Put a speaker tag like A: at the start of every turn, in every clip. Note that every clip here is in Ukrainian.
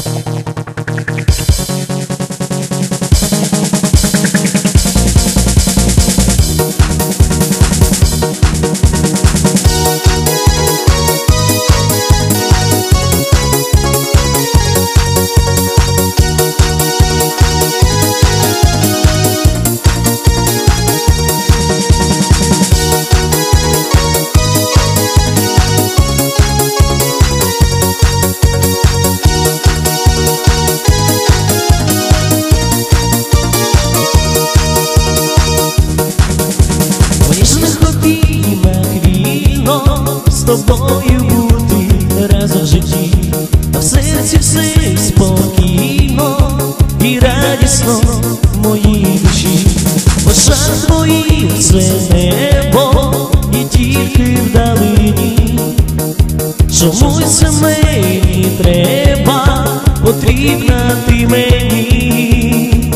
A: З тобою бути разом в житті, а в серці все спокійно і радісно в моїй душі. В очах твоїх це небо і тільки вдалині. Чомусь це мені треба, потрібна ти мені.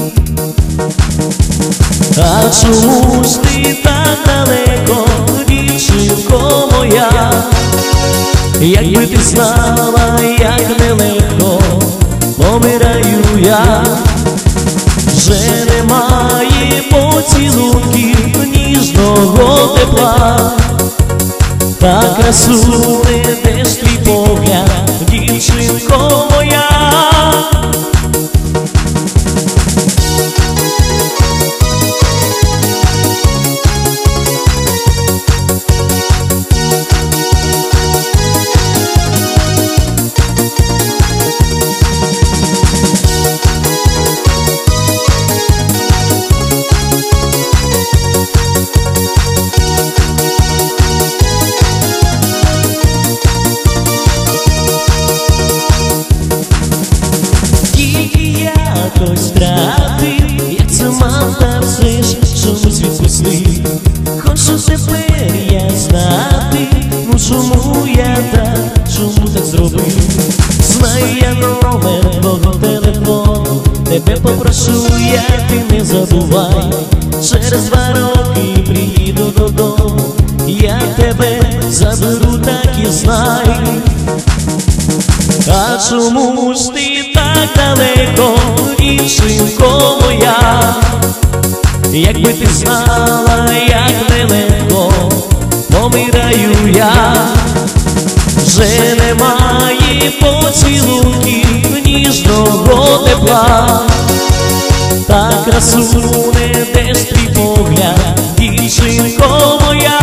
A: А чому ж ти так далеко, дівчинко моя? Якби ти знала, як нелегко помираю я. Вже немає поцілунків, ніжного тепла, та красу не де ж твій погляд, дівчинко моя. Хтось втратив, як це мав, та все ж чомусь відпустив. Хочу тепер я знати, ну чому я так, чому так зробив. Знаю я номер твого телефону, тебе попрошу я, ти не забувай. Через 2 роки приїду додому, я тебе заберу, так і знай. А чому ж ти так далеко, дівчинко моя? Якби ти знала, як нелегко помираю я. Вже немає поцілунків, ніжного тепла, та красу не де ж твій погляд, дівчинко моя.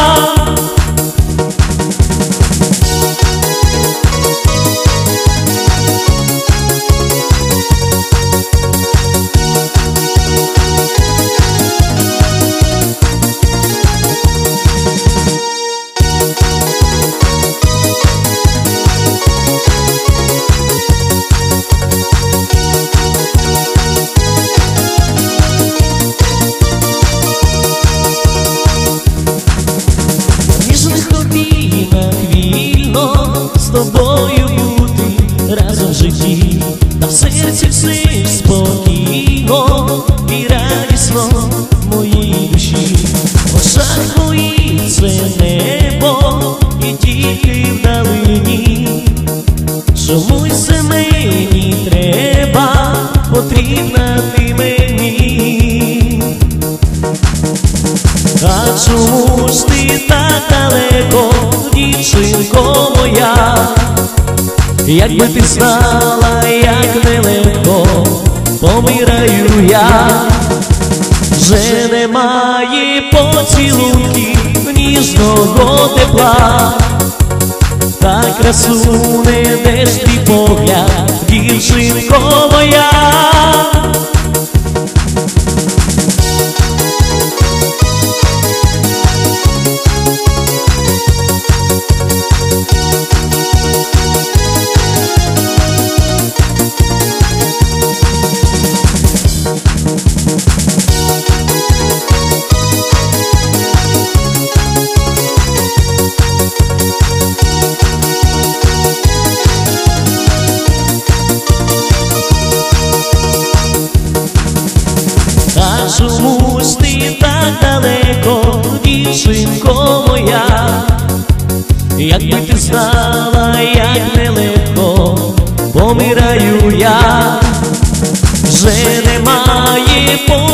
A: З тобою бути разом в житті, а в серці все спокійно і радісно в моїй душі. В очах твоїх це небо і тільки вдалині. Чомусь це мені треба, потрібна ти мені. А чому ж ти так далеко, дівчинко моя? Якби ти знала, як нелегко помираю я. Вже немає поцілунків, ніжного тепла, та красу не де ж твій погляд, дівчинко моя.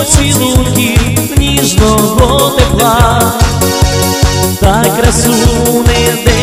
A: поцілунків, ніжного тепла, та красу не